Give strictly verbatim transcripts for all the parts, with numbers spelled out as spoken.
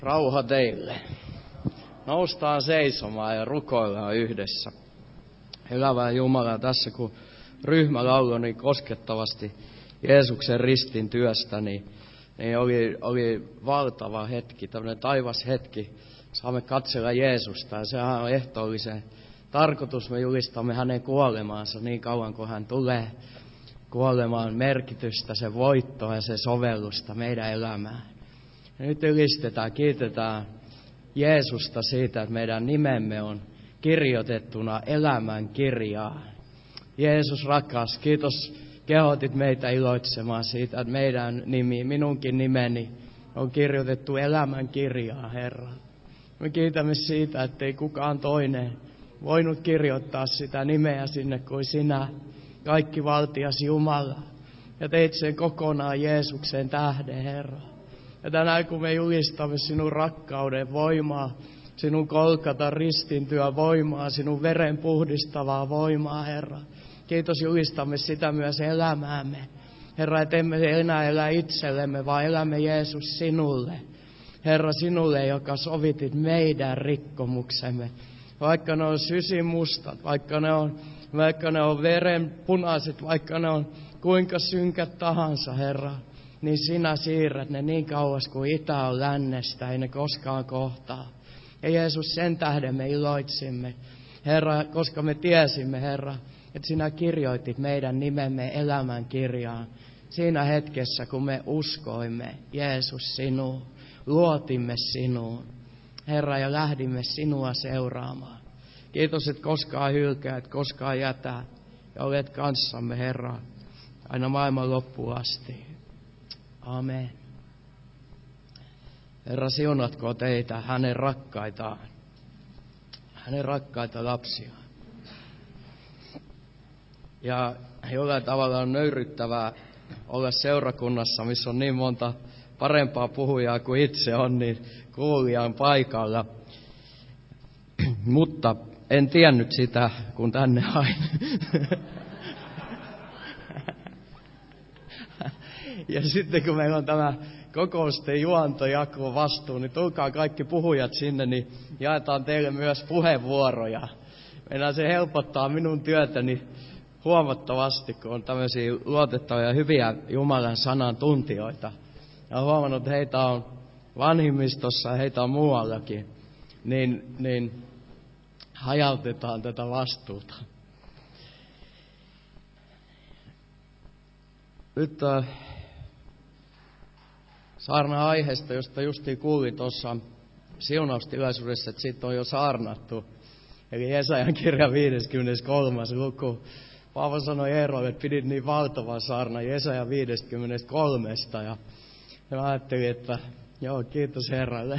Rauha teille. Noustaan seisomaan ja rukoillaan yhdessä. Elävää Jumalaa tässä, kun ryhmä lauloi niin koskettavasti Jeesuksen ristin työstä, niin, niin oli, oli valtava hetki, tämmöinen taivas hetki. Saamme katsella Jeesusta ja sehän on ehtoollisen tarkoitus. Me julistamme hänen kuolemaansa niin kauan, kun hän tulee kuolemaan merkitystä, se voittoa ja se sovellusta meidän elämään. Ja nyt ylistetään, kiitetään Jeesusta siitä, että meidän nimemme on kirjoitettuna elämän kirjaan. Jeesus rakas, kiitos kehotit meitä iloitsemaan siitä, että meidän nimi, minunkin nimeni on kirjoitettu elämän kirjaan, Herra. Me kiitämme siitä, ettei kukaan toinen voinut kirjoittaa sitä nimeä sinne kuin sinä, kaikki valtias Jumala. Ja teit sen kokonaan Jeesuksen tähden, Herra. Ja tänään kun me julistamme sinun rakkauden voimaa, sinun kolkata ristintyä voimaa, sinun veren puhdistavaa voimaa, Herra. Kiitos, julistamme sitä myös elämäämme. Herra, että emme enää elä itsellemme, vaan elämme Jeesus sinulle. Herra, sinulle, joka sovitit meidän rikkomuksemme. Vaikka ne on sysimustat, vaikka ne on, vaikka ne on verenpunaiset, vaikka ne on kuinka synkät tahansa, Herra. Niin sinä siirrät ne niin kauas kuin itä on lännestä, ei ne koskaan kohtaa. Ja Jeesus, sen tähden me iloitsimme, Herra, koska me tiesimme, Herra, että sinä kirjoitit meidän nimemme elämän kirjaan. Siinä hetkessä, kun me uskoimme, Jeesus, sinuun, luotimme sinuun, Herra, ja lähdimme sinua seuraamaan. Kiitos, että koskaan hylkää, että koskaan jätä, ja olet kanssamme, Herra, aina maailman loppuun asti. Amen. Herra, siunatko teitä, hänen rakkaitaan, hänen rakkaita lapsiaan. Ja jollain tavalla on nöyryttävää olla seurakunnassa, missä on niin monta parempaa puhujaa kuin itse on, niin kuulija on paikalla. Mutta en tiennyt sitä, kun tänne hain. Ja sitten kun meillä on tämä kokousten juontojako vastuu, niin tulkaa kaikki puhujat sinne, niin jaetaan teille myös puheenvuoroja. Meidän se helpottaa minun työtäni huomattavasti, kun on tämmöisiä luotettavia ja hyviä Jumalan sanan tuntijoita. Ja olen huomannut, että heitä on vanhimmistossa ja heitä on muuallakin. Niin, niin hajautetaan tätä vastuuta. Nyt äh, saarna-aiheesta, josta justiin kuulin tuossa siunaustilaisuudessa, että siitä on jo saarnattu. Eli Jesajan kirja viideskymmeneskolmas luku. Paavo sanoi Eerolle, että pidit niin valtavan saarnan Jesaja viideskymmeneskolmesta. Ja, ja mä ajattelin, että joo, kiitos Herralle.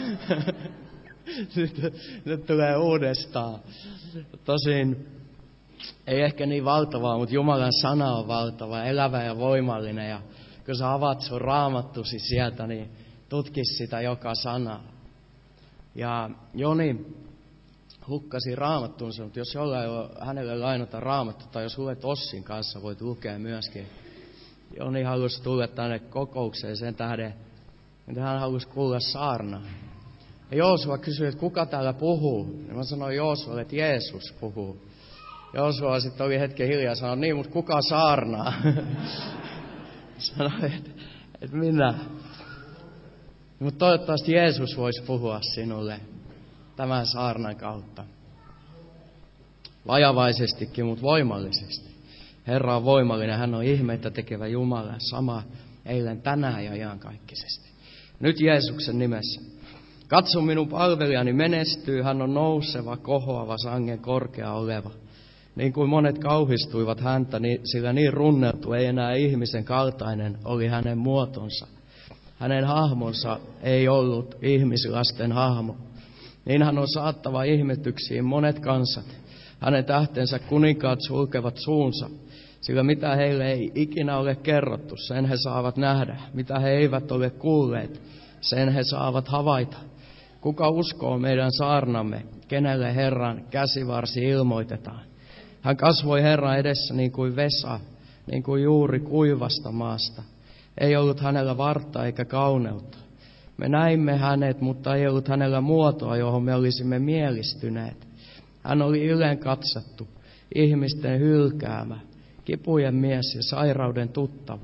nyt, nyt tulee uudestaan. Tosin ei ehkä niin valtavaa, mutta Jumalan sana on valtava, elävä ja voimallinen. Ja kun sä avaat sun raamattusi sieltä, niin tutkis sitä joka sana. Ja Joni hukkasi raamattuunsa, mutta jos jollain on hänelle lainata raamattu, tai jos luet Ossin kanssa, voit lukea myöskin. Joni halusi tulla tänne kokoukseen sen tähden, että hän halusi kuulla saarnaa. Ja Joosua kysyi, että kuka täällä puhuu? Ja mä sanoin Joosualle, että Jeesus puhuu. Joosua sitten oli hetken hiljaa ja sanoi, niin, mutta kuka saarnaa? Sanoi, että, että minä. Mutta toivottavasti Jeesus voisi puhua sinulle tämän saarnan kautta. Vajavaisestikin, mutta voimallisesti. Herra on voimallinen, hän on ihmeitä tekevä Jumala, sama eilen, tänään ja iankaikkisesti. Nyt Jeesuksen nimessä. Katso, minun palvelijani menestyy, hän on nouseva, kohoava, sangen korkea oleva. Niin kuin monet kauhistuivat häntä, niin, sillä niin runneltu ei enää ihmisen kaltainen oli hänen muotonsa. Hänen hahmonsa ei ollut ihmislasten hahmo. Niin hän on saattava ihmetyksiin monet kansat. Hänen tähtensä kuninkaat sulkevat suunsa, sillä mitä heille ei ikinä ole kerrottu, sen he saavat nähdä. Mitä he eivät ole kuulleet, sen he saavat havaita. Kuka uskoo meidän saarnamme, kenelle Herran käsivarsi ilmoitetaan? Hän kasvoi Herran edessä niin kuin vesa, niin kuin juuri kuivasta maasta. Ei ollut hänellä vartta eikä kauneutta. Me näimme hänet, mutta ei ollut hänellä muotoa, johon me olisimme mielistyneet. Hän oli ylen katsottu, ihmisten hylkäämä, kipujen mies ja sairauden tuttava.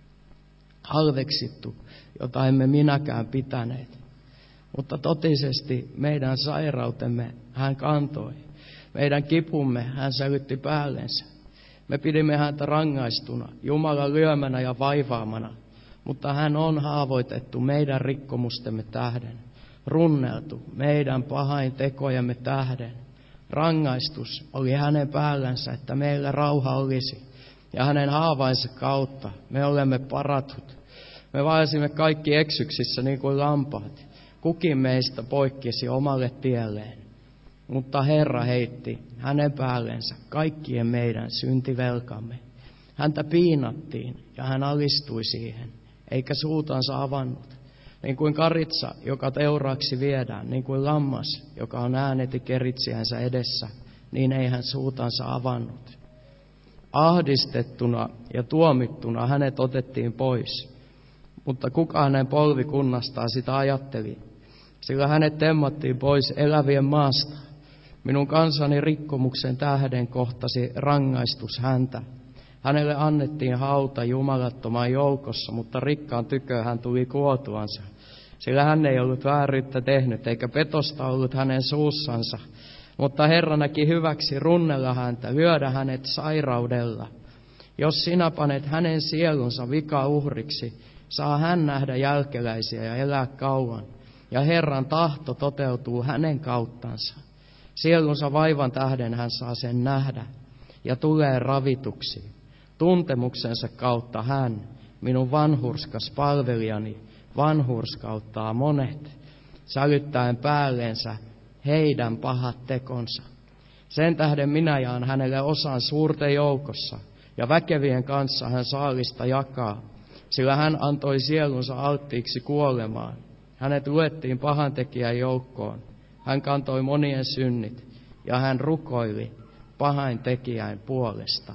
Halveksittu, jota emme minäkään pitäneet. Mutta totisesti meidän sairautemme hän kantoi. Meidän kipumme hän sälytti päällensä. Me pidimme häntä rangaistuna, Jumalan lyömänä ja vaivaamana. Mutta hän on haavoitettu meidän rikkomustemme tähden, runneltu meidän pahain tekojemme tähden. Rangaistus oli hänen päällänsä, että meillä rauha olisi, ja hänen haavainsa kautta me olemme paratut. Me vaelsimme kaikki eksyksissä niin kuin lampaat. Kukin meistä poikkesi omalle tielleen, mutta Herra heitti hänen päällensä kaikkien meidän syntivelkamme. Häntä piinattiin ja hän alistui siihen, eikä suutansa avannut. Niin kuin karitsa, joka teuraaksi viedään, niin kuin lammas, joka on ääneti keritsiänsä edessä, niin ei hän suutansa avannut. Ahdistettuna ja tuomittuna hänet otettiin pois, mutta kuka hänen polvikunnastaan sitä ajatteli? Sillä hänet temmattiin pois elävien maasta. Minun kansani rikkomuksen tähden kohtasi rangaistus häntä. Hänelle annettiin hauta jumalattoman joukossa, mutta rikkaan tykö hän tuli kuoltuansa. Sillä hän ei ollut vääryyttä tehnyt, eikä petosta ollut hänen suussansa. Mutta Herra näki hyväksi runnella häntä, lyödä hänet sairaudella. Jos sinä panet hänen sielunsa vikauhriksi, saa hän nähdä jälkeläisiä ja elää kauan. Ja Herran tahto toteutuu hänen kauttansa. Sielunsa vaivan tähden hän saa sen nähdä ja tulee ravituksi. Tuntemuksensa kautta hän, minun vanhurskas palvelijani, vanhurskauttaa monet, sälyttäen päälleensä heidän pahat tekonsa. Sen tähden minä jaan hänelle osan suurten joukossa, ja väkevien kanssa hän saalista jakaa, sillä hän antoi sielunsa alttiiksi kuolemaan. Hänet luettiin pahantekijän joukkoon. Hän kantoi monien synnit, ja hän rukoili pahaintekijän puolesta.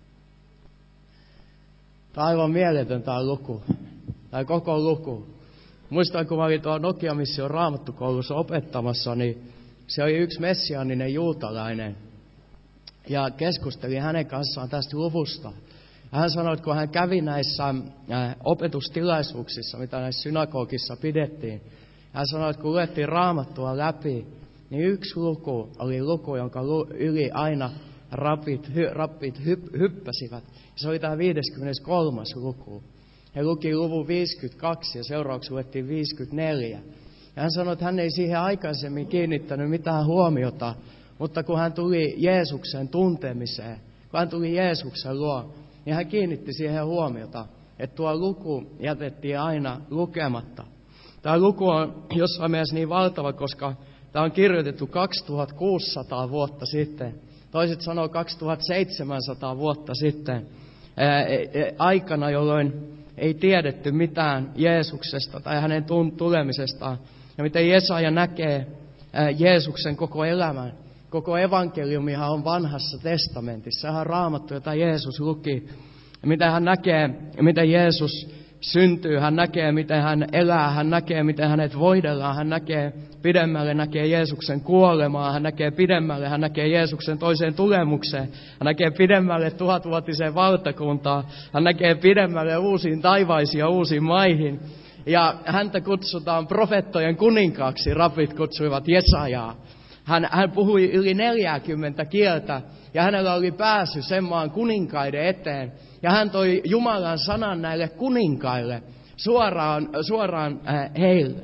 Tämä on aivan mieletön tämä luku, tai koko luku. Muistan, kun mä olin tuolla Nokia-mission raamattukoulussa opettamassa, niin se oli yksi messiaaninen juutalainen. Ja keskustelin hänen kanssaan tästä luvusta. Ja hän sanoi, että kun hän kävi näissä opetustilaisuuksissa, mitä näissä synagogissa pidettiin, hän sanoi, että kun luettiin raamattua läpi, niin yksi luku oli luku, jonka yli aina rapit, hy, rapit hyp, hyppäsivät. Se oli tämä viideskymmeneskolmas luku. He luki luvun viisikymmentäkaksi ja seuraavaksi luettiin viisikymmentäneljä. Ja hän sanoi, että hän ei siihen aikaisemmin kiinnittänyt mitään huomiota, mutta kun hän tuli Jeesuksen tuntemiseen, kun hän tuli Jeesuksen luo, niin hän kiinnitti siihen huomiota, että tuo luku jätettiin aina lukematta. Tämä luku on jossain mielessä niin valtava, koska tämä on kirjoitettu kaksituhattakuusisataa vuotta sitten. Toiset sanoo kaksituhattaseitsemänsataa vuotta sitten, ää, aikana, jolloin ei tiedetty mitään Jeesuksesta tai hänen tulemisestaan. Ja miten Jesaja näkee ää, Jeesuksen koko elämän. Koko evankeliumihan on vanhassa testamentissa. Sehän on Raamattu, jota Jeesus luki. Ja miten hän näkee, miten Jeesus syntyy, hän näkee, miten hän elää, hän näkee, miten hänet voidellaan, hän näkee pidemmälle, näkee Jeesuksen kuolemaa, hän näkee pidemmälle, hän näkee Jeesuksen toiseen tulemukseen, hän näkee pidemmälle tuhatvuotiseen valtakuntaan, hän näkee pidemmälle uusiin taivaisiin ja uusiin maihin. Ja häntä kutsutaan profeettojen kuninkaaksi, rapit kutsuivat Jesajaa. Hän, hän puhui yli neljäkymmentä kieltä ja hänellä oli pääsy sen maan kuninkaiden eteen. Ja hän toi Jumalan sanan näille kuninkaille suoraan, suoraan äh, heille.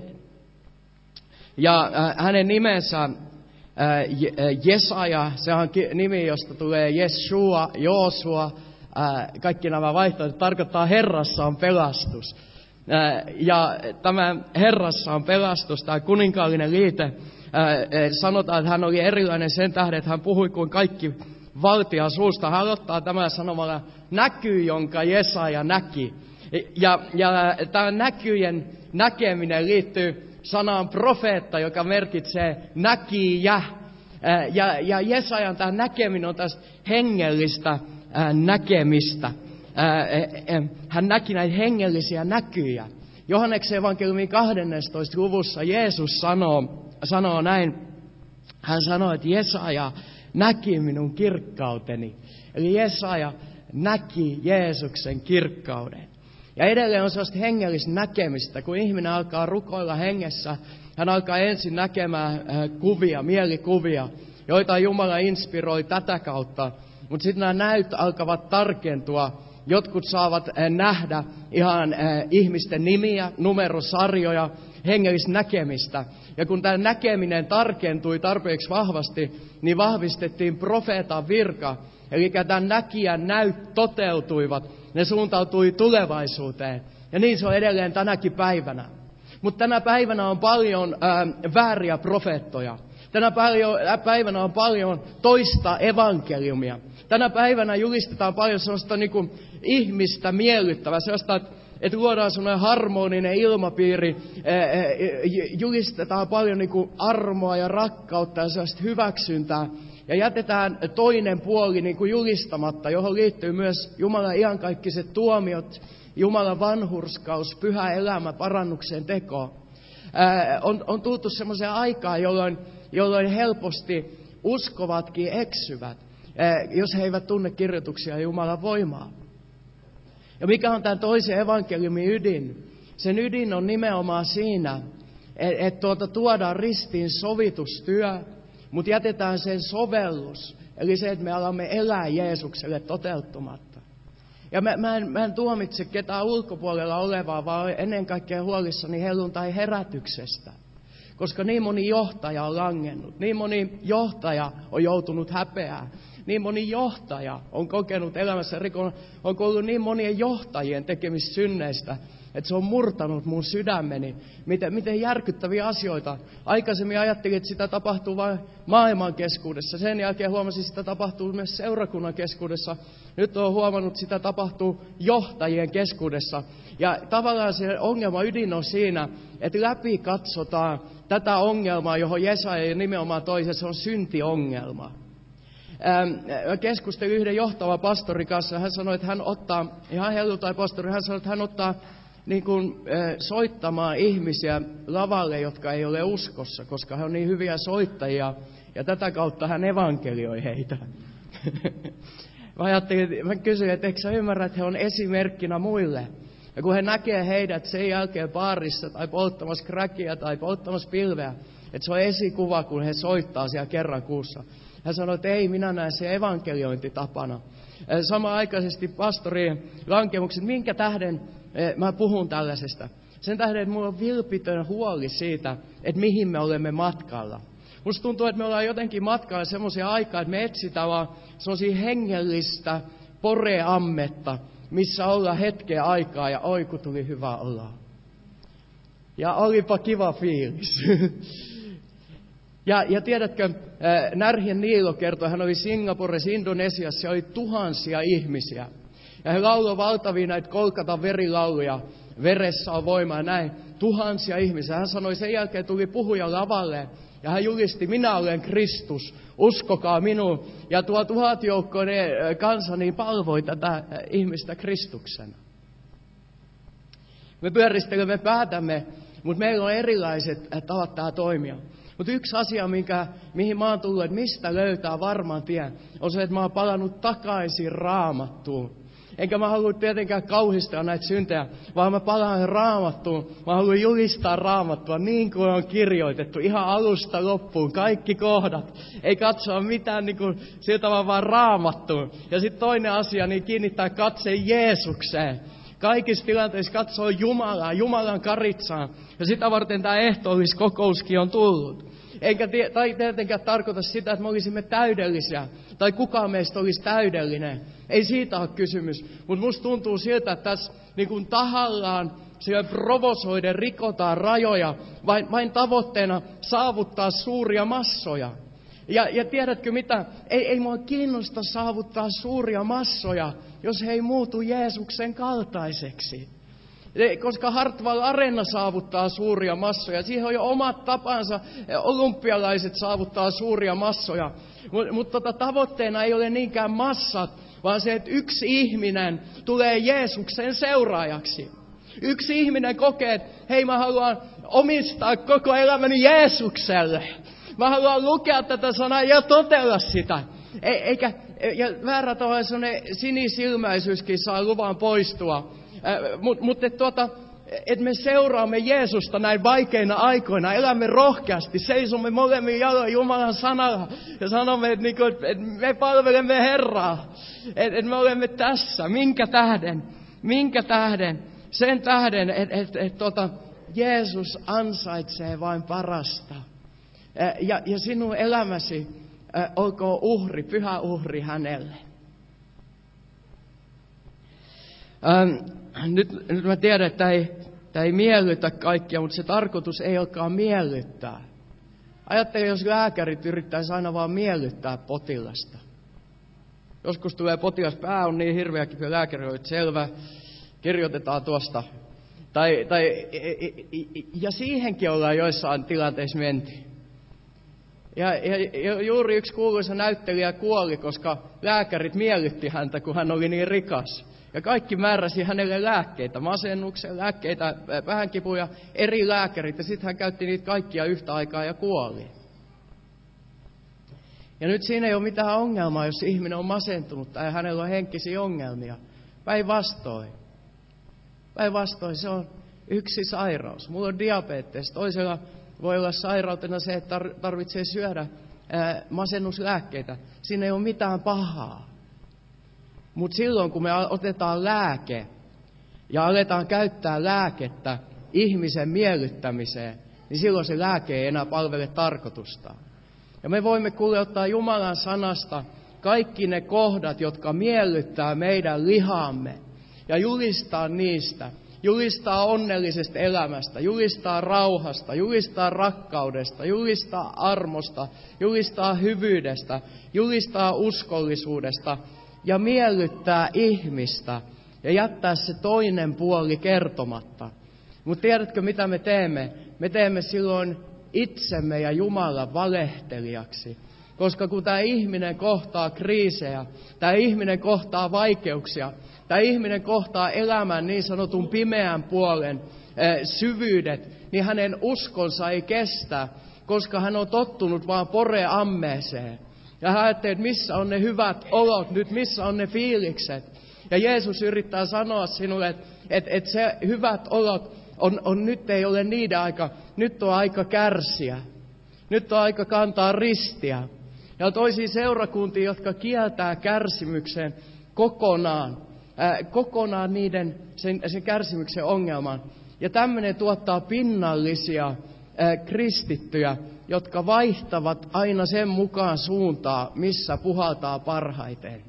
Ja äh, hänen nimensä äh, Jesaja, se on ki- nimi, josta tulee Jeshua, Joosua. Äh, kaikki nämä vaihtoehdot tarkoittaa Herrassa on pelastus. Äh, ja tämä Herrassa on pelastus, tämä kuninkaallinen liite, äh, sanotaan, että hän oli erilainen sen tähden, että hän puhui kuin kaikki valtia suusta. Hän aloittaa tämän sanomalla näky, jonka Jesaja näki. Ja, ja tämä näkyjen näkeminen liittyy sanaan profeetta, joka merkitsee näkijä. Ja, ja Jesajan tämä näkeminen on tästä hengellistä näkemistä. Hän näki näitä hengellisiä näkyjä. Johanneksen evankeliumin kahdennessatoista luvussa Jeesus sanoo, sanoo näin. Hän sanoo, että Jesaja näki minun kirkkauteni. Eli Jesaja näki Jeesuksen kirkkauden. Ja edelleen on sellaista hengellistä näkemistä, kun ihminen alkaa rukoilla hengessä. Hän alkaa ensin näkemään kuvia, mielikuvia, joita Jumala inspiroi tätä kautta. Mutta sitten nämä näyt alkavat tarkentua. Jotkut saavat nähdä ihan ihmisten nimiä, numerosarjoja, hengellistä näkemistä. Ja kun tämä näkeminen tarkentui tarpeeksi vahvasti, niin vahvistettiin profeetan virka. Eli tämän näkijän näyt toteutuivat, ne suuntautui tulevaisuuteen. Ja niin se on edelleen tänäkin päivänä. Mutta tänä päivänä on paljon ää, vääriä profeettoja. Tänä päivänä on paljon toista evankeliumia. Tänä päivänä julistetaan paljon sellaista niin kuin ihmistä miellyttävää, sellaista, että, että luodaan sellainen harmoninen ilmapiiri, julistetaan paljon niin kuin armoa ja rakkautta ja sellaista hyväksyntää. Ja jätetään toinen puoli niin kuin julistamatta, johon liittyy myös Jumalan iankaikkaiset tuomiot, Jumalan vanhurskaus, pyhä elämä, parannuksen teko. Ää, on, on tultu semmoiseen aikaan, jolloin, jolloin helposti uskovatkin eksyvät, ää, jos he eivät tunne kirjoituksia ja Jumalan voimaa. Ja mikä on tämän toisen evankeliumin ydin? Sen ydin on nimenomaan siinä, että et tuota tuodaan ristiin sovitustyö, mutta jätetään sen sovellus, eli se, että me alamme elää Jeesukselle toteuttamatta. Ja mä, mä, en, mä en tuomitse ketään ulkopuolella olevaa, vaan ennen kaikkea huolissani helluntai herätyksestä. Koska niin moni johtaja on langennut, niin moni johtaja on joutunut häpeään, niin moni johtaja on kokenut elämässä rikon, on ollut niin monien johtajien tekemistä synneistä, että se on murtanut mun sydämeni. Miten, miten järkyttäviä asioita. Aikaisemmin ajattelin, että sitä tapahtuu vain maailman keskuudessa. Sen jälkeen huomasin, että sitä tapahtuu myös seurakunnan keskuudessa. Nyt olen huomannut, että sitä tapahtuu johtajien keskuudessa. Ja tavallaan se ongelma ydin on siinä, että läpi katsotaan tätä ongelmaa, johon Jesaja nimenomaan toi, se on syntiongelma. Keskustelin yhden johtava pastori kanssa. Hän sanoi, että hän ottaa, ihan helluntai-pastori, hän sanoi, että hän ottaa niin kuin, äh, soittamaan ihmisiä lavalle, jotka ei ole uskossa, koska he on niin hyviä soittajia, ja tätä kautta hän evankelioi heitä. Mä ajattelin, mä kysyin, että eikö sä ymmärrä, että he on esimerkkinä muille? Ja kun he näkee heidät sen jälkeen baarissa, tai polttamassa crackia, tai polttamassa pilveä, että se on esikuva, kun he soittaa siellä kerran kuussa. Hän sanoi, että ei, minä näen se evankeliointitapana. Samanaikaisesti pastorien lankemukset, minkä tähden mä puhun tällaisesta? Sen tähden, että mulla on vilpitön huoli siitä, että mihin me olemme matkalla. Musta tuntuu, että me ollaan jotenkin matkalla semmoisia aikaa, että me etsitään vaan semmoisia hengellistä poreammetta, missä ollaan hetkeä aikaa ja oi kun tuli hyvä olla. Ja olipa kiva fiilis. Ja, ja tiedätkö, Närhien Niilo kertoi, hän oli Singaporessa, Indonesiassa, ja oli tuhansia ihmisiä. Ja he lauloivat valtavia näitä Kolkatan verilauluja, veressä on voima ja näin, tuhansia ihmisiä. Hän sanoi, sen jälkeen tuli puhuja lavalle, ja hän julisti, minä olen Kristus, uskokaa minuun. Ja tuo tuhatjoukkoinen kansa niin palvoi tätä ihmistä Kristuksena. Me pyöristelemme päätämme, mutta meillä on erilaiset tavat tää toimia. Mutta yksi asia, minkä, mihin mä oon tullut, että mistä löytää varman tien, on se, että mä oon palannut takaisin Raamattuun. Enkä mä halua tietenkään kauhistaa näitä syntejä, vaan mä palaan Raamattuun. Mä haluan julistaa Raamattua niin kuin on kirjoitettu, ihan alusta loppuun, kaikki kohdat. Ei katsoa mitään niin kuin siltä vaan, vaan Raamattuun. Ja sitten toinen asia, niin kiinnittää katse Jeesukseen. Kaikissa tilanteissa katsoo Jumalaa, Jumalan karitsaan. Ja sitä varten tämä ehtoolliskokouskin on tullut. Eikä tai tietenkään tarkoita sitä, että me olisimme täydellisiä. Tai kukaan meistä olisi täydellinen. Ei siitä ole kysymys. Mutta musta tuntuu siltä, että tässä niin kuin tahallaan siellä provosoiden rikotaan rajoja. Vain, vain tavoitteena saavuttaa suuria massoja. Ja, ja tiedätkö mitä? Ei, ei mua kiinnosta saavuttaa suuria massoja, jos he ei muutu Jeesuksen kaltaiseksi. Koska Hartwall Arena saavuttaa suuria massoja. Siihen on jo omat tapansa. Olympialaiset saavuttaa suuria massoja. Mutta mut tota, tavoitteena ei ole niinkään massat, vaan se, että yksi ihminen tulee Jeesuksen seuraajaksi. Yksi ihminen kokee, että hei, mä haluan omistaa koko elämäni Jeesukselle. Mä haluan lukea tätä sanaa ja totella sitä. E- eikä, ja väärä tavalla sellainen sinisilmäisyyskin saa luvan poistua. Äh, Mutta mut, et tuota, että me seuraamme Jeesusta näin vaikeina aikoina, elämme rohkeasti, seisomme molemmin jaloin Jumalan sanalla ja sanomme, että, niinku, että me palvelemme Herraa, että, että me olemme tässä. Minkä tähden? Minkä tähden? Sen tähden, että, että, että tuota, Jeesus ansaitsee vain parasta. Ja, ja sinun elämäsi olkoon uhri, pyhä uhri hänelle. Ähm, nyt, nyt mä tiedän, että tämä ei, tämä ei miellytä kaikkia, mutta se tarkoitus ei olekaan miellyttää. Ajattele, jos lääkärit yrittäisi aina vaan miellyttää potilasta. Joskus tulee potilas, pää on niin hirveä kipeä, lääkäri on, että selvä, kirjoitetaan tuosta. Tai, tai, ja siihenkin ollaan joissain tilanteissa menty. Ja, ja juuri yksi kuuluisa näyttelijä kuoli, koska lääkärit miellytti häntä, kun hän oli niin rikas. Ja kaikki määräsi hänelle lääkkeitä, masennuksen lääkkeitä, päähänkipuja, eri lääkärit. Ja sitten hän käytti niitä kaikkia yhtä aikaa ja kuoli. Ja nyt siinä ei ole mitään ongelmaa, jos ihminen on masentunut tai hänellä on henkisiä ongelmia. Päinvastoin. Päinvastoin se on yksi sairaus. Mulla on diabetes. Toisella voi olla sairautena se, että tarvitsee syödä ää, masennuslääkkeitä. Siinä ei ole mitään pahaa. Mutta silloin, kun me otetaan lääke ja aletaan käyttää lääkettä ihmisen miellyttämiseen, niin silloin se lääke ei enää palvele tarkoitustaan. Ja me voimme kuule ottaa Jumalan sanasta kaikki ne kohdat, jotka miellyttää meidän lihamme, ja julistaa niistä. Julistaa onnellisesta elämästä, julistaa rauhasta, julistaa rakkaudesta, julistaa armosta, julistaa hyvyydestä, julistaa uskollisuudesta ja miellyttää ihmistä ja jättää se toinen puoli kertomatta. Mutta tiedätkö mitä me teemme? Me teemme silloin itsemme ja Jumalan valehtelijaksi. Koska kun tämä ihminen kohtaa kriisejä, tämä ihminen kohtaa vaikeuksia, tämä ihminen kohtaa elämän niin sanotun pimeän puolen äh, syvyydet, niin hänen uskonsa ei kestä, koska hän on tottunut vaan poreammeeseen. Ja hän ajattelee, että missä on ne hyvät olot nyt, missä on ne fiilikset. Ja Jeesus yrittää sanoa sinulle, että, että, että se hyvät olot on, on nyt ei ole niiden aika, nyt on aika kärsiä. Nyt on aika kantaa ristiä. Ja on toisia seurakuntia, jotka kieltää kärsimyksen kokonaan. Ää, kokonaan niiden, sen, sen kärsimyksen ongelman. Ja tämmöinen tuottaa pinnallisia ää, kristittyjä, jotka vaihtavat aina sen mukaan suuntaa, missä puhaltaa parhaiten.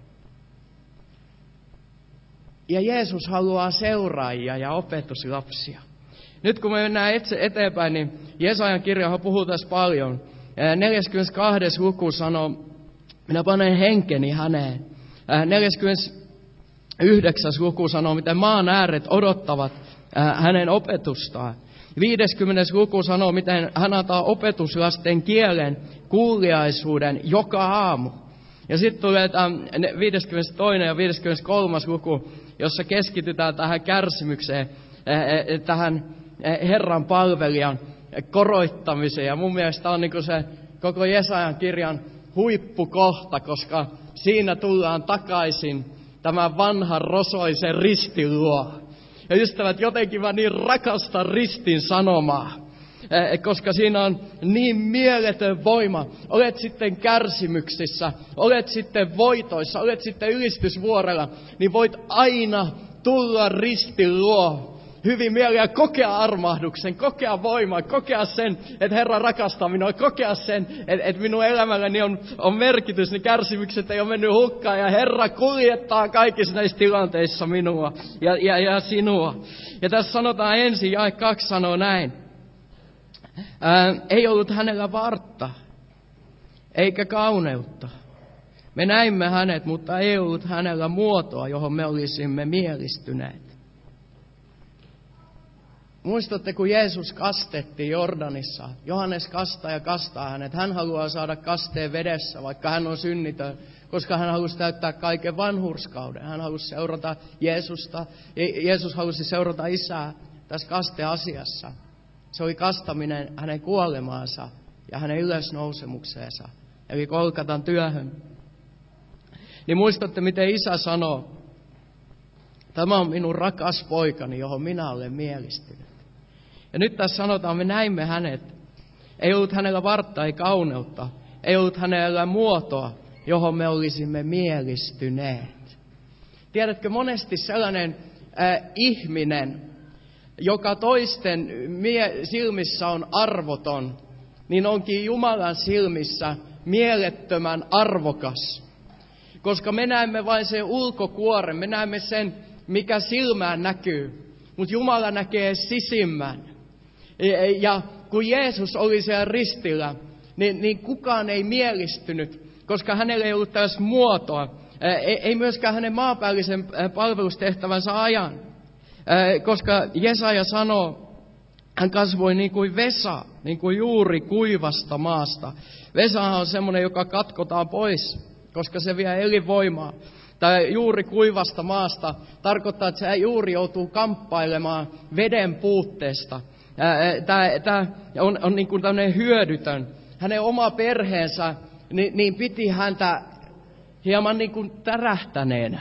Ja Jeesus haluaa seuraajia ja opetuslapsia. Nyt kun me mennään eteenpäin, niin Jesajan kirjahan puhuu tässä paljon. neljäskymmenestoinen luku sanoo, minä panen henkeni häneen. neljäskymmenesyhdeksäs luku sanoo, miten maan ääret odottavat hänen opetustaan. viideskymmenes luku sanoo, miten hän antaa opetuslasten kielen kuuliaisuuden joka aamu. Ja sitten tulee tämä viideskymmenestoinen ja viideskymmeneskolmas luku, jossa keskitytään tähän kärsimykseen, tähän Herran palvelijan koroittamiseen. Ja mun mielestä on niin se koko Jesajan kirjan huippukohta, koska siinä tullaan takaisin tämän vanhan rosoisen ristin luo. Ja ystävät, jotenkin mä niin rakastan ristin sanomaa, koska siinä on niin mieletön voima. Olet sitten kärsimyksissä, olet sitten voitoissa, olet sitten ylistysvuorella, niin voit aina tulla ristin luo hyvin mielellä, kokea armahduksen, kokea voimaa, kokea sen, että Herra rakastaa minua, kokea sen, että, että minun elämälläni on, on merkitys, niin kärsimykset ei ole mennyt hukkaan, ja Herra kuljettaa kaikissa näissä tilanteissa minua ja, ja, ja sinua. Ja tässä sanotaan ensin, jae kaksi sanoo näin, ää, ei ollut hänellä vartta, eikä kauneutta. Me näimme hänet, mutta ei ollut hänellä muotoa, johon me olisimme mielistyneet. Muistatte, kun Jeesus kastettiin Jordanissa. Johannes kastaa ja kastaa hänet. Hän haluaa saada kasteen vedessä, vaikka hän on synnitön, koska hän halusi täyttää kaiken vanhurskauden. Hän halusi seurata Jeesusta. Jeesus halusi seurata Isää. tässä kasteasiassa. Se oli kastaminen hänen kuolemaansa ja hänen ylösnousemukseensa, eli Golgatan työhön. Niin muistatte, miten isä sanoo, tämä on minun rakas poikani, johon minä olen mielistynyt. Ja nyt tässä sanotaan, me näimme hänet. Ei ollut hänellä vartta, ei kauneutta. Ei ollut hänellä muotoa, johon me olisimme mielistyneet. Tiedätkö, monesti sellainen äh, ihminen, joka toisten mie- silmissä on arvoton, niin onkin Jumalan silmissä mielettömän arvokas. Koska me näemme vain sen ulkokuoren, me näemme sen, mikä silmään näkyy. Mutta Jumala näkee sisimmän. Ja kun Jeesus oli siellä ristillä, niin, niin kukaan ei mielistynyt, koska hänellä ei ollut tällaista muotoa. Ei, ei myöskään hänen maanpäällisen palvelustehtävänsä ajan. Koska Jesaja sanoo, hän kasvoi niin kuin vesa, niin kuin juuri kuivasta maasta. Vesahan on semmoinen, joka katkotaan pois, koska se vie elinvoimaa. Tämä juuri kuivasta maasta tarkoittaa, että se juuri joutuu kamppailemaan veden puutteesta. Tämä, tämä on, on niin kuin tämmöinen hyödytön. Hänen oma perheensä niin, niin piti häntä hieman niin kuin tärähtäneenä.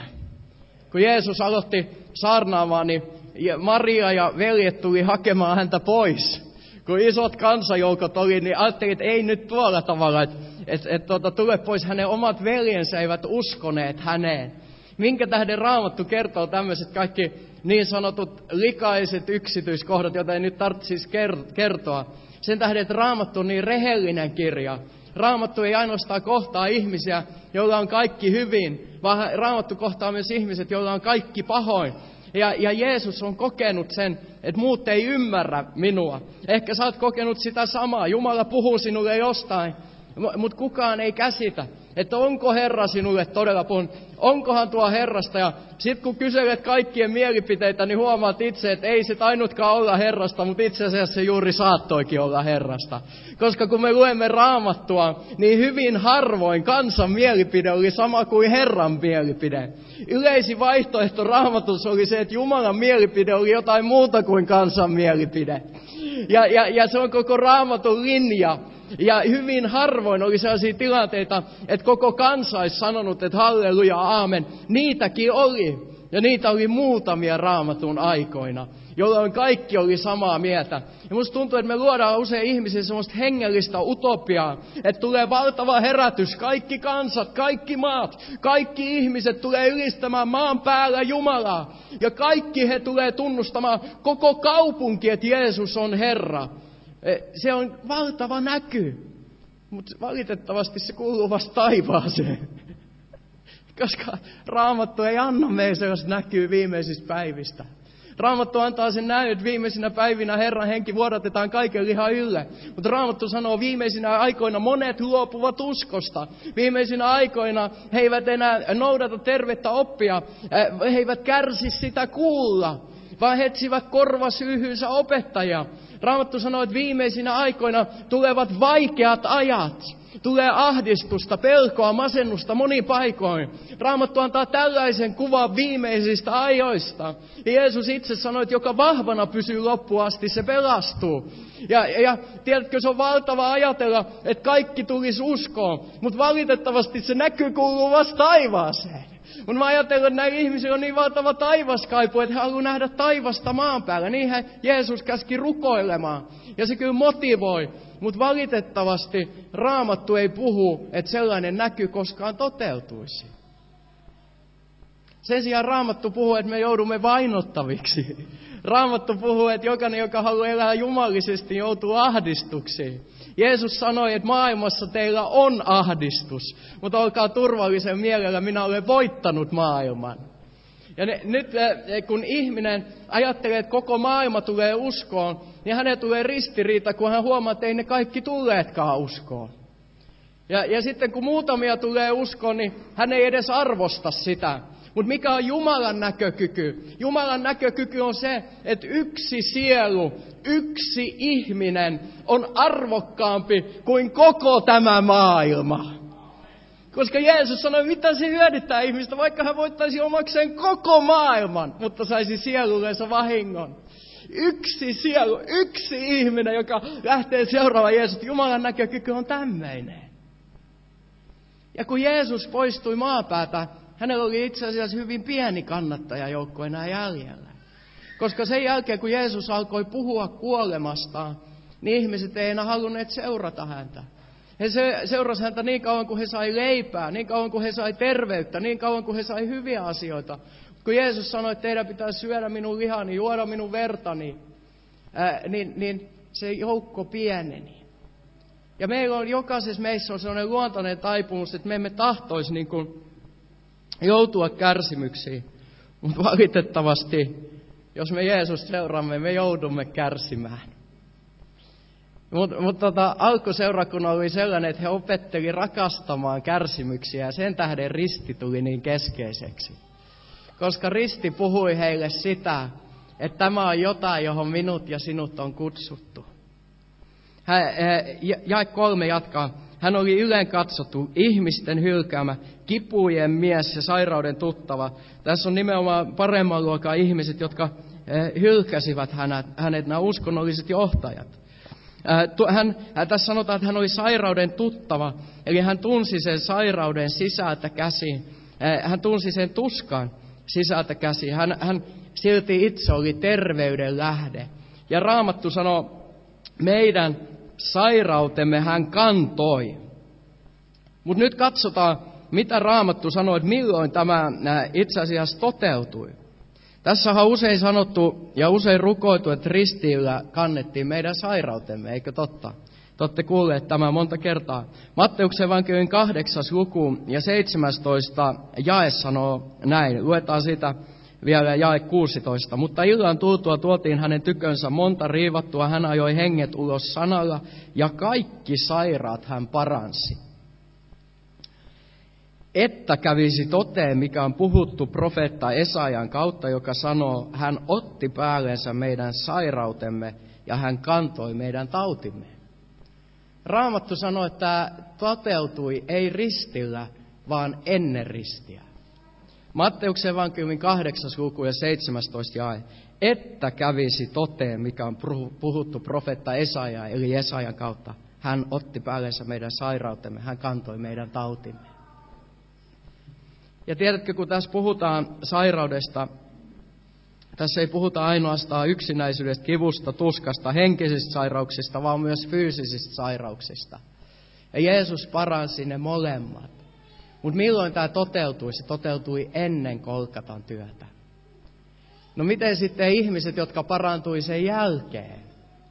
Kun Jeesus aloitti saarnaamaan, niin Maria ja veljet tuli hakemaan häntä pois. Kun isot kansajoukot oli, niin ajattelin, että ei nyt tuolla tavalla, että et, et, tuota, tule pois. Hänen omat veljensä eivät uskoneet häneen. Minkä tähden Raamattu kertoo tämmöiset kaikki niin sanotut likaiset yksityiskohdat, joita ei nyt tarvitsisi kertoa. Sen tähden, että Raamattu on niin rehellinen kirja. Raamattu ei ainoastaan kohtaa ihmisiä, joilla on kaikki hyvin, vaan Raamattu kohtaa myös ihmiset, joilla on kaikki pahoin. Ja, ja Jeesus on kokenut sen, että muut ei ymmärrä minua. Ehkä sä oot kokenut sitä samaa. Jumala puhuu sinulle jostain, mutta kukaan ei käsitä, että onko Herra sinulle todella puhunut. Onkohan tuo Herrasta? Ja sitten kun kyselet kaikkien mielipiteitä, niin huomaat itse, että ei se tainnutkaan olla Herrasta, mutta itse asiassa se juuri saattoikin olla Herrasta. Koska kun me luemme Raamattua, niin hyvin harvoin kansan mielipide oli sama kuin Herran mielipide. Yleisin vaihtoehto Raamatussa oli se, että Jumalan mielipide oli jotain muuta kuin kansan mielipide. Ja, ja, ja se on koko Raamatun linja. Ja hyvin harvoin oli sellaisia tilanteita, että koko kansa olisi sanonut, että halleluja, aamen. Niitäkin oli. Ja niitä oli muutamia Raamatun aikoina, jolloin kaikki oli samaa mieltä. Ja musta tuntuu, että me luodaan usein ihmisiä semmoista hengellistä utopiaa, että tulee valtava herätys. Kaikki kansat, kaikki maat, kaikki ihmiset tulee ylistämään maan päällä Jumalaa. Ja kaikki he tulee tunnustamaan koko kaupunki, että Jeesus on Herra. Se on valtava näky, mutta valitettavasti se kuuluu vasta taivaaseen. Koska Raamattu ei anna meille sellaista näkyy viimeisistä päivistä. Raamattu antaa sen näyn, että viimeisinä päivinä Herran henki vuodatetaan kaiken lihan ylle. Mutta Raamattu sanoo, viimeisinä aikoina monet luopuvat uskosta. Viimeisinä aikoina he eivät enää noudata tervettä oppia, he eivät kärsi sitä kuulla, vaan he etsivät korvasyyhyynsä opettajia. Raamattu sanoo, että viimeisinä aikoina tulevat vaikeat ajat. Tulee ahdistusta, pelkoa, masennusta monin paikoin. Raamattu antaa tällaisen kuvan viimeisistä ajoista. Ja Jeesus itse sanoi, että joka vahvana pysyy loppuun asti, se pelastuu. Ja, ja tiedätkö, se on valtava ajatella, että kaikki tulisi uskoon. Mutta valitettavasti se näkyy kuuluu vasta taivaaseen. Mutta mä ajattelen, että näillä ihmisillä on niin valtava taivaskaipu, että he haluavat nähdä taivasta maan päällä. Niinhän Jeesus käski rukoilemaan. Ja se kyllä motivoi. Mutta valitettavasti Raamattu ei puhu, että sellainen näky koskaan toteutuisi. Sen sijaan Raamattu puhuu, että me joudumme vainottaviksi. Raamattu puhuu, että jokainen, joka haluaa elää jumalisesti, joutuu ahdistuksiin. Jeesus sanoi, että maailmassa teillä on ahdistus, mutta olkaa turvallisen mielellä, minä olen voittanut maailman. Ja ne, nyt kun ihminen ajattelee, että koko maailma tulee uskoon, niin hänen tulee ristiriita, kun hän huomaa, että ei ne kaikki tulleetkaan uskoon. Ja, ja sitten kun muutamia tulee uskoon, niin hän ei edes arvosta sitä. Mutta mikä on Jumalan näkökyky? Jumalan näkökyky on se, että yksi sielu, yksi ihminen on arvokkaampi kuin koko tämä maailma. Koska Jeesus sanoi, mitä se hyödyttää ihmistä, vaikka hän voittaisi omakseen koko maailman, mutta saisi sielullensa vahingon. Yksi sielu, yksi ihminen, joka lähtee seuraamaan Jeesusta. Jumalan näkökyky on tämmöinen. Ja kun Jeesus poistui maapäätä, hänellä oli itse asiassa hyvin pieni kannattajajoukko enää jäljellä. Koska sen jälkeen, kun Jeesus alkoi puhua kuolemastaan, niin ihmiset ei enää halunneet seurata häntä. He seurasivat häntä niin kauan, kuin he sai leipää, niin kauan, kuin he sai terveyttä, niin kauan, kuin he sai hyviä asioita. Kun Jeesus sanoi, että teidän pitää syödä minun lihani, juoda minun vertani, ää, niin, niin se joukko pieneni. Ja meillä on, jokaisessa meissä on sellainen luontainen taipumus, että me emme tahtoisi niin kuin joutua kärsimyksiin. Mutta valitettavasti, jos me Jeesus seuraamme, me joudumme kärsimään. Mutta mut tota, alkuseurakunnan oli sellainen, että he opetteli rakastamaan kärsimyksiä ja sen tähden risti tuli niin keskeiseksi. Koska risti puhui heille sitä, että tämä on jotain, johon minut ja sinut on kutsuttu. Hän, jae kolme jatkaa. Hän oli ylen katsottu, ihmisten hylkäämä, kipujen mies ja sairauden tuttava. Tässä on nimenomaan paremman luokan ihmiset, jotka hylkäsivät hänet, hänet nämä uskonnolliset johtajat. Hän, hän, tässä sanotaan, että hän oli sairauden tuttava, eli hän tunsi sen sairauden sisältä käsin. Hän tunsi sen tuskan sisältä käsin. Hän, hän silti itse oli terveyden lähde. Ja Raamattu sanoo, meidän sairautemme hän kantoi. Mutta nyt katsotaan, mitä Raamattu sanoo, että milloin tämä itse asiassa toteutui. Tässä on usein sanottu ja usein rukoiltu, että ristillä kannettiin meidän sairautemme, eikö totta? Te olette kuulleet tämän monta kertaa. Matteuksen evankeliumin kahdeksas luku ja seitsemästoista jae sanoo näin. Luetaan siitä vielä jae kuusitoista. Mutta illan tultua tuotiin hänen tykönsä monta riivattua. Hän ajoi henget ulos sanalla ja kaikki sairaat hän paransi. Että kävisi toteen, mikä on puhuttu profeetta Esajan kautta, joka sanoo, hän otti päällensä meidän sairautemme ja hän kantoi meidän tautimme. Raamattu sanoo, että tämä toteutui ei ristillä, vaan ennen ristiä. Matteuksen evankeliumin kahdeksas luku ja seitsemästoista jae. Että kävisi toteen, mikä on puhuttu profeetta Esaja, eli Esajan kautta. Hän otti päällensä meidän sairautemme, hän kantoi meidän tautimme. Ja tiedätkö, kun tässä puhutaan sairaudesta, tässä ei puhuta ainoastaan yksinäisyydestä, kivusta, tuskasta, henkisistä sairauksista, vaan myös fyysisistä sairauksista. Ja Jeesus paransi ne molemmat. Mutta milloin tämä toteutui? Se toteutui ennen Golgatan työtä. No miten sitten ihmiset, jotka parantui sen jälkeen?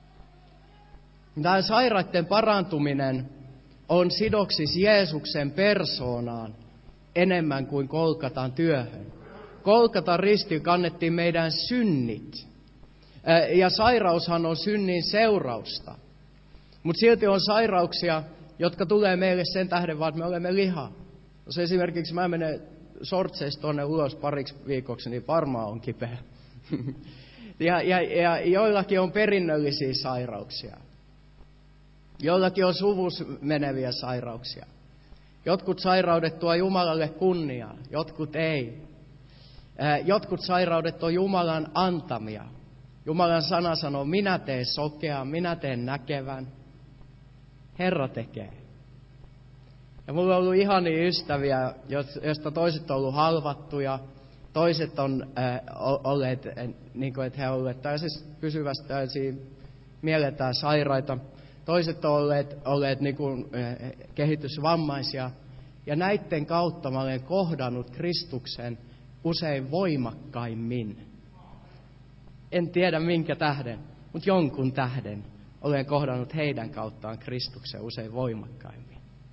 Tämä sairaiden parantuminen on sidoksissa Jeesuksen persoonaan enemmän kuin Golgatan työhön. Golgatan ristillä kannettiin meidän synnit. Ja sairaushan on synnin seurausta. Mutta silti on sairauksia, jotka tulee meille sen tähden, vaan että me olemme liha. Jos esimerkiksi mä menen sortseista tuonne ulos pariksi viikoksi, niin varmaan on kipeä. ja, ja, ja joillakin on perinnöllisiä sairauksia. Joillakin on suvus meneviä sairauksia. Jotkut sairaudet tuo Jumalalle kunniaa, jotkut ei. Jotkut sairaudet on Jumalan antamia. Jumalan sana sanoo, minä teen sokean, minä teen näkevän. Herra tekee. Ja mulla on ollut ihania ystäviä, joista toiset on ollut halvattuja, toiset on äh, olleet, äh, niin kuin, että he ovat olleet täysin pysyvästi täysin mielletään sairaita. Toiset on olleet, olleet niin kuin, äh, kehitysvammaisia. Ja näiden kautta mä olen kohdannut Kristuksen usein voimakkaimmin. En tiedä minkä tähden, mutta jonkun tähden olen kohdannut heidän kauttaan Kristuksen usein voimakkaimmin.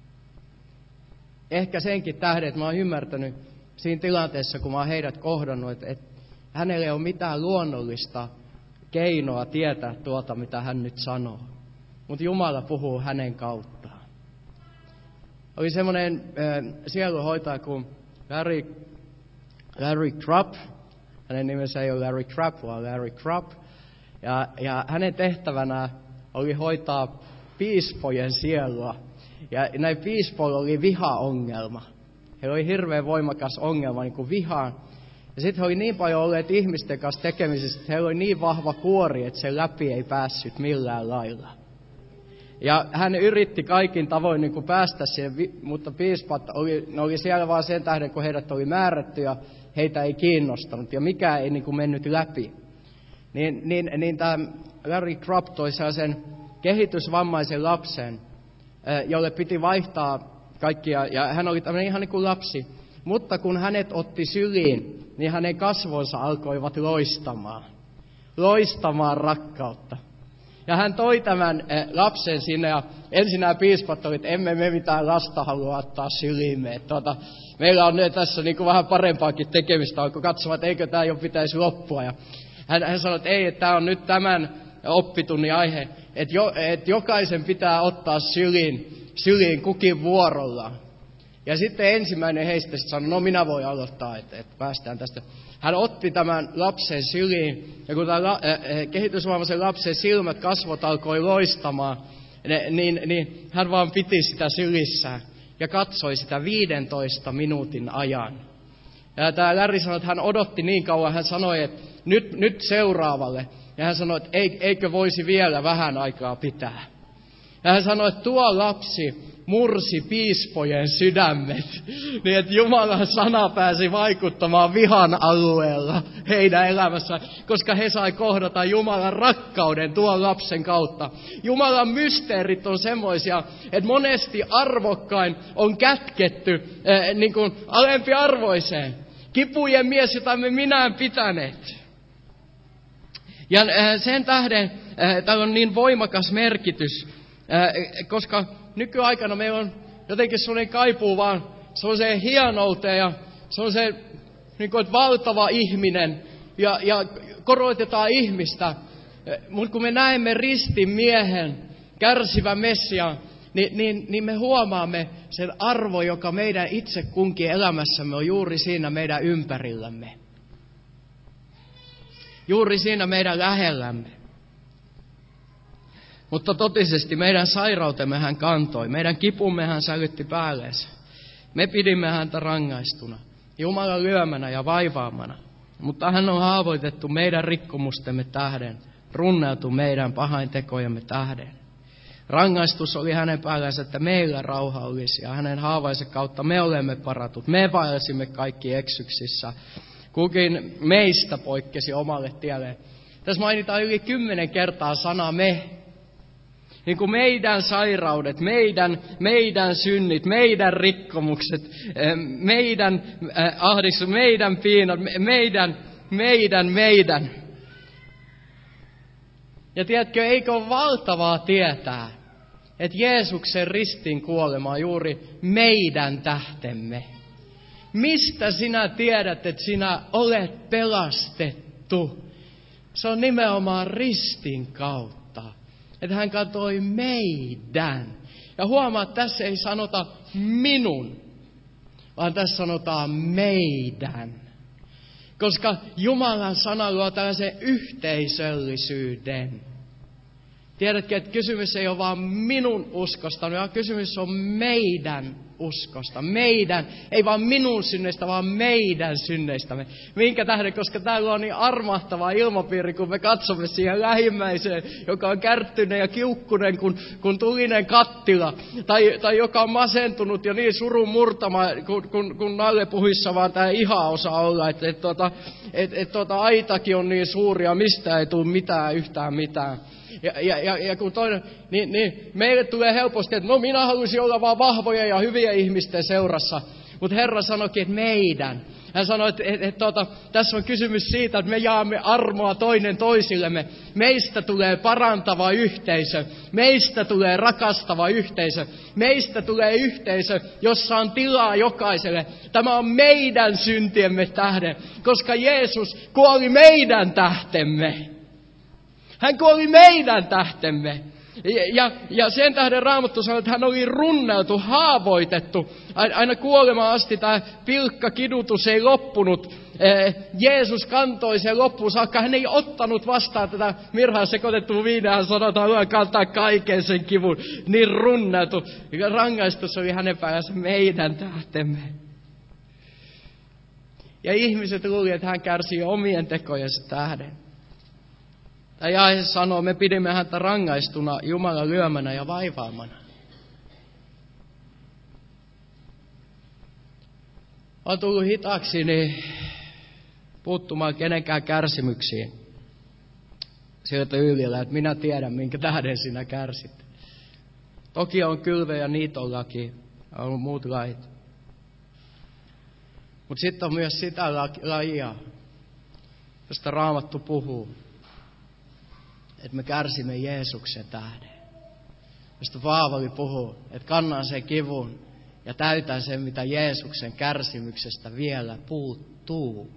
Ehkä senkin tähden, että mä oon ymmärtänyt siinä tilanteessa, kun mä oon heidät kohdannut, että, että hänellä ei ole mitään luonnollista keinoa tietää tuota, mitä hän nyt sanoo. Mutta Jumala puhuu hänen kauttaan. Oli semmoinen äh, sielunhoitaja kuin Larry, Larry Crabb. Hänen nimensä ei ole Larry Crabb, vaan Larry Crabb. Ja, ja hänen tehtävänä oli hoitaa piispojen sielua. Ja näin piispoilla oli vihaongelma. Heillä oli hirveän voimakas ongelma niin kuin vihaan. Ja sitten he oli niin paljon olleet ihmisten kanssa tekemisissä, että heillä oli niin vahva kuori, että sen läpi ei päässyt millään lailla. Ja hän yritti kaikin tavoin niin kuin päästä siihen, mutta piispat oli, ne oli siellä vaan sen tähden, kun heidät oli määrätty ja heitä ei kiinnostanut ja mikään ei niin kuin mennyt läpi. Niin, niin, niin tämä Larry Crubb toi sellaisen kehitysvammaisen lapsen, jolle piti vaihtaa kaikkia, ja hän oli tämmöinen ihan niin kuin lapsi. Mutta kun hänet otti syliin, niin hänen kasvonsa alkoivat loistamaan. Loistamaan rakkautta. Ja hän toi tämän lapsen sinne, ja ensin nämä piispat olivat, että emme me mitään lasta halua ottaa syliimme. Että tuota, meillä on tässä niin kuin vähän parempaakin tekemistä, alkoi katsomaan, että eikö tämä jo pitäisi loppua. Ja hän, hän sanoi, että ei, että tämä on nyt tämän oppitunnin aihe, että, jo, että jokaisen pitää ottaa syliin, syliin kukin vuorollaan. Ja sitten ensimmäinen heistä sanoi, no minä voin aloittaa, että, että päästään tästä. Hän otti tämän lapsen syliin, ja kun tämän la, äh, kehitysvammaisen lapsen silmät, kasvot alkoi loistamaan, ne, niin, niin hän vaan piti sitä sylissään ja katsoi sitä viidentoista minuutin ajan. Ja tämä Larry sanoi, että hän odotti niin kauan, hän sanoi, että nyt, nyt seuraavalle. Ja hän sanoi, että eikö voisi vielä vähän aikaa pitää. Ja hän sanoi, että tuo lapsi mursi piispojen sydämet, niin että Jumalan sana pääsi vaikuttamaan vihan alueella heidän elämässään, koska he sai kohdata Jumalan rakkauden tuon lapsen kautta. Jumalan mysteerit on semmoisia, että monesti arvokkain on kätketty äh, niin kuin alempiarvoiseen. Kipujen mies, jota me minään pitäneet. Ja äh, sen tähden äh, tällä on niin voimakas merkitys, äh, koska nykyaikana meillä on jotenkin sellainen kaipuu vaan sellaiseen hienouteen ja sellaiseen niin kuin, valtava ihminen ja, ja korotetaan ihmistä. Mutta kun me näemme ristin miehen, kärsivän Messiaan, niin, niin, niin me huomaamme sen arvo, joka meidän itse kunkin elämässämme on juuri siinä meidän ympärillämme. Juuri siinä meidän lähellämme. Mutta totisesti meidän sairautemme hän kantoi, meidän kipumme hän sälytti päälleensä. Me pidimme häntä rangaistuna, Jumalan lyömänä ja vaivaamana. Mutta hän on haavoitettu meidän rikkomustemme tähden, runneltu meidän pahaintekojemme tähden. Rangaistus oli hänen päällänsä, että meillä rauha olisi, ja hänen haavainsa kautta me olemme paratut. Me vaelsimme kaikki eksyksissä. Kukin meistä poikkesi omalle tielleen. Tässä mainitaan yli kymmenen kertaa sana me. Niin kuin meidän sairaudet, meidän, meidän synnit, meidän rikkomukset, meidän ahdistus, meidän piinat, meidän, meidän, meidän. Ja tiedätkö, eikö ole valtavaa tietää, että Jeesuksen ristin kuolema on juuri meidän tähtemme. Mistä sinä tiedät, että sinä olet pelastettu? Se on nimenomaan ristin kautta. Että hän kantoi meidän. Ja huomaa, että tässä ei sanota minun, vaan tässä sanotaan meidän. Koska Jumalan sana luo tällaisen yhteisöllisyyden. Tiedätkö, että kysymys ei ole vaan minun uskosta, vaan kysymys on meidän uskosta. Meidän, ei vaan minun synneistä, vaan meidän synneistämme. Minkä tähden? Koska täällä on niin armahtava ilmapiiri, kun me katsomme siihen lähimmäiseen, joka on kärttyinen ja kiukkunen kuin, kuin tulinen kattila. Tai, tai joka on masentunut ja niin surun murtama, kun, kun, kun Nalle puhuissa vaan tämä iha osa olla. Että et, tota, et, et, tota, aitakin on niin suuri ja mistä ei tule mitään yhtään mitään. Ja, ja, ja, ja kun toinen, niin, niin meille tulee helposti, että no minä haluaisin olla vaan vahvoja ja hyviä ihmisten seurassa. Mutta Herra sanoikin, että meidän. Hän sanoi, että, että, että, että tässä on kysymys siitä, että me jaamme armoa toinen toisillemme. Meistä tulee parantava yhteisö. Meistä tulee rakastava yhteisö. Meistä tulee yhteisö, jossa on tilaa jokaiselle. Tämä on meidän syntiemme tähden, koska Jeesus kuoli meidän tähtemme. Hän kuoli meidän tähtemme. Ja, ja, ja sen tähden Raamattu sanoo, että hän oli runneltu, haavoitettu. Aina kuolemaan asti tämä pilkka kidutus ei loppunut. Jeesus kantoi sen loppuun saakka. Hän ei ottanut vastaan tätä mirhaan sekoitettua viinaa. Hän sanoi, että haluan kantaa kaiken sen kivun. Niin runneltu. Rangaistus oli hänen päällänsä meidän tähtemme. Ja ihmiset luuli, että hän kärsii omien tekojensa tähden. Tai jae sanoo, me pidimme häntä rangaistuna Jumalan lyömänä ja vaivaamana. Olen tullut hitaaksi niin puuttumaan kenenkään kärsimyksiin sieltä ylillä, että minä tiedän, minkä tähden sinä kärsit. Toki on kylve- ja niitollakin, on muut lait. Mutta sitten on myös sitä lajia, josta Raamattu puhuu, että me kärsimme Jeesuksen tähden. Josta Paavali puhuu, että kannan sen kivun ja täytän sen, mitä Jeesuksen kärsimyksestä vielä puuttuu.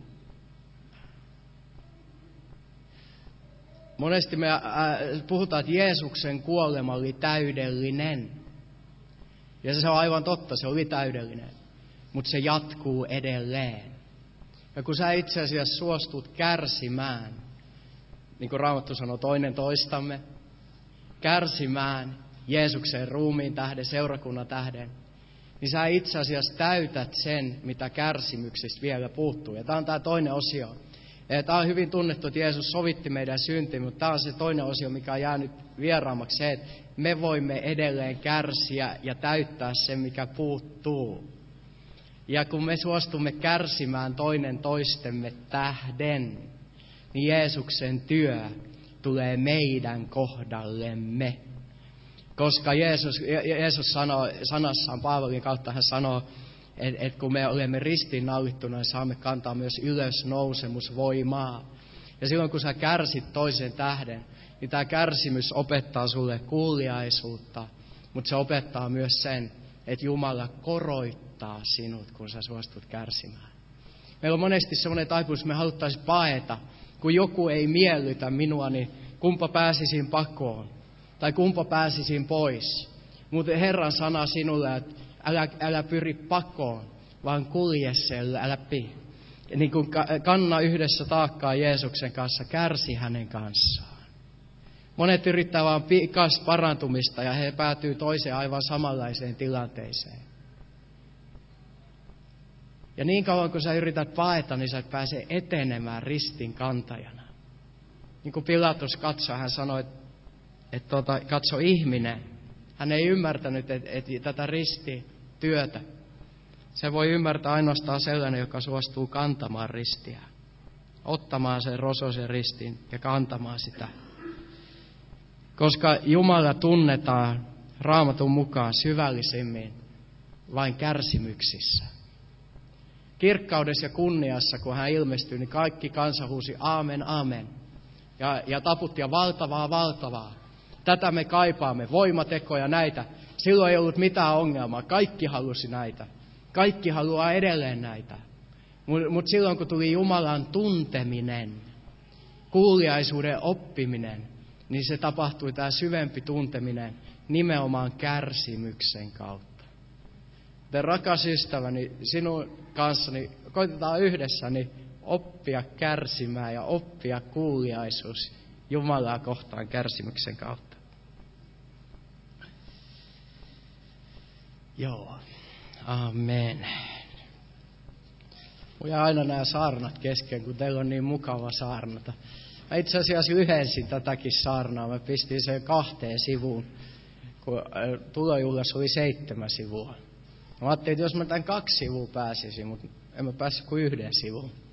Monesti me puhutaan, että Jeesuksen kuolema oli täydellinen. Ja se on aivan totta, se oli täydellinen. Mutta se jatkuu edelleen. Ja kun sä itse asiassa suostut kärsimään, niin kuin Raamattu sanoo, toinen toistamme, kärsimään Jeesuksen ruumiin tähden, seurakunnan tähden, niin sä itse asiassa täytät sen, mitä kärsimyksistä vielä puuttuu. Ja tämä on tämä toinen osio. Tämä on hyvin tunnettu, että Jeesus sovitti meidän syntiin, mutta tämä on se toinen osio, mikä on jäänyt vieraammaksi, se, että me voimme edelleen kärsiä ja täyttää sen, mikä puuttuu. Ja kun me suostumme kärsimään toinen toistemme tähden, niin Jeesuksen työ tulee meidän kohdallemme. Koska Jeesus, Jeesus sanoo, sanassaan Paavalin kautta hän sanoo, että et kun me olemme ristiinnaulittuina, niin saamme kantaa myös ylösnousemusvoimaa. Ja silloin kun sä kärsit toisen tähden, niin tämä kärsimys opettaa sulle kuuliaisuutta, mutta se opettaa myös sen, että Jumala koroittaa sinut, kun sä suostut kärsimään. Meillä on monesti semmoinen taipumus, että me haluttaisiin paeta, kun joku ei miellytä minua, niin kumpa pääsisin pakoon tai kumpa pääsisin pois. Mutta Herran sana sinulle, että älä, älä pyri pakoon, vaan kulje sen läpi. Ja niin kuin kanna yhdessä taakkaa Jeesuksen kanssa, kärsi hänen kanssaan. Monet yrittää vaan pikaista parantumista ja he päätyy toiseen aivan samanlaiseen tilanteeseen. Ja niin kauan kun sä yrität paeta, niin sä et pääse etenemään ristin kantajana. Niin kuin Pilatus katsoi, hän sanoi, että, että tuota, katso ihminen. Hän ei ymmärtänyt, että, että tätä ristityötä. Se voi ymmärtää ainoastaan sellainen, joka suostuu kantamaan ristiä. Ottamaan sen rosoisen ristin ja kantamaan sitä. Koska Jumala tunnetaan Raamatun mukaan syvällisemmin vain kärsimyksissä. Kirkkaudessa ja kunniassa, kun hän ilmestyi, niin kaikki kansa huusi aamen, aamen. Ja, ja taputti ja valtavaa, valtavaa. Tätä me kaipaamme, voimatekoja näitä. Silloin ei ollut mitään ongelmaa, kaikki halusi näitä. Kaikki haluaa edelleen näitä. Mutta mut silloin kun tuli Jumalan tunteminen, kuuliaisuuden oppiminen, niin se tapahtui tämä syvempi tunteminen nimenomaan kärsimyksen kautta. Joten rakas ystäväni, sinun kanssani koitetaan yhdessä niin oppia kärsimään ja oppia kuuliaisuus Jumalaa kohtaan kärsimyksen kautta. Joo, amen. Mulla aina nämä saarnat kesken, kun teillä on niin mukava saarnata. Mä itse asiassa lyhensin tätäkin saarnaa. Mä pistin sen kahteen sivuun, kun tulojuhlassa oli seitsemän sivua. Mä ajattelin, että jos mä tämän kaksi sivua pääsisin, mutta en mä päässyt kuin yhden sivun.